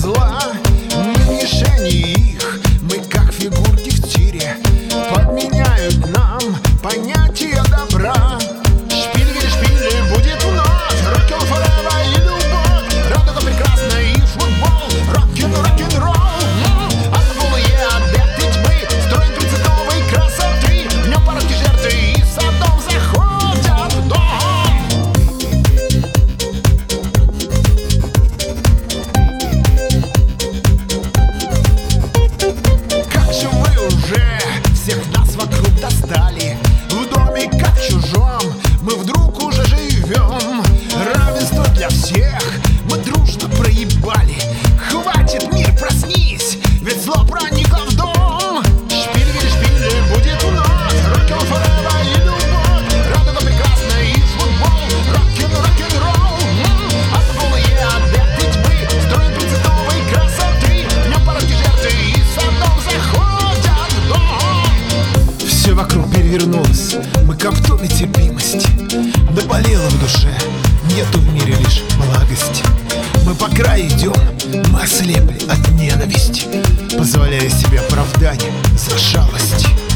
зла. Мы мишени их, мы как фигурки в тире, подменяют нам понятие добра. Шпиль, шпиль, будет вновь рок-н forever и любовь. Радуга прекрасна и футбол, рок-н-ролл. Отбулые адепты тьмы строим принцип новой красоты. В нем пороки жертвы и садом заходят в дом. Как же вы уже всех нас вокруг достали. В доме как чужом мы вдруг уже живем. Равенство для всех мы дружно проебали. Хватит, мир, проснись, ведь зло проникло в дом. Шпиль, шпиль, будет вновь рок-н forever и любовь. Радуга прекрасна и футбол, рок-н-ролл. Отбулые адепты тьмы строим принцип новой красоты. В нем пороки жертвы и садом заходят в дом. Все вокруг перевернулось, мы как в доме терпимости. Наболело в душе, нету в мире лишь благости. Мы по краю идем, мы ослепли от ненависти, позволяя себе оправдание за шалость.